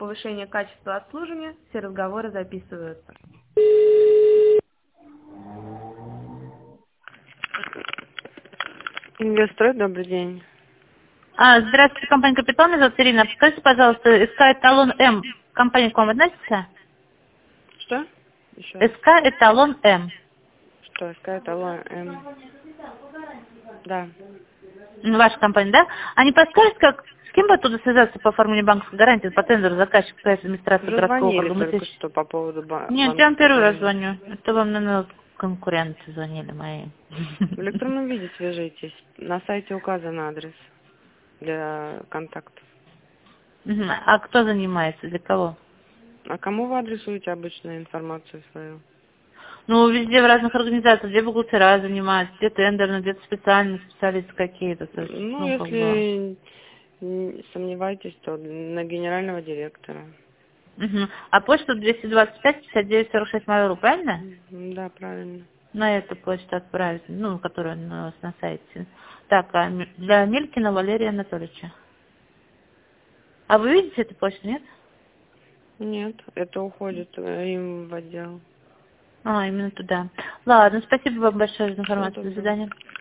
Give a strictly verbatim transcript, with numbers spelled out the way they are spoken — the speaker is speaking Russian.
повышения качества обслуживания, все разговоры записываются. Инвестрой, добрый день. А, здравствуйте, компания «Капитал», меня зовут Ирина. Скажите, пожалуйста, СК «Эталон М» компания к вам относится? Что? Еще раз. СК «Эталон М». Что, СК «Эталон М»? Да. Ну, ваша компания, да? А не подскажете, как, с кем бы оттуда связаться по оформлению банковской гарантии по тендеру заказчика КС администрации Уже городского звонили округа? Мы только здесь- что по поводу ба- Нет, я вам банковской первый раз гарантии. звоню. Это вам, наверное, конкуренты звонили мои. В электронном виде свяжитесь. На сайте указан адрес для контактов. Мгм. А кто занимается, для кого? А кому вы адресуете обычную информацию свою? Ну, везде в разных организациях, где бухгалтера занимаются, где тендерные, где-то специальные специалисты какие-то. То есть, Ну, ну, как бы... если не сомневаетесь, то на генерального директора. Мгм. А почта двести двадцать пять пятьдесят девять сорок шесть Mail.ru, правильно? М, Да, правильно. На эту почту отправить, ну, которая у нас на сайте. Так, а м- для Мелькина Валерия Анатольевича. А вы видите эту почту, нет? Нет, это уходит э, им в отдел. А, именно туда. Ладно, спасибо вам большое за Всего информацию. До доброго. свидания.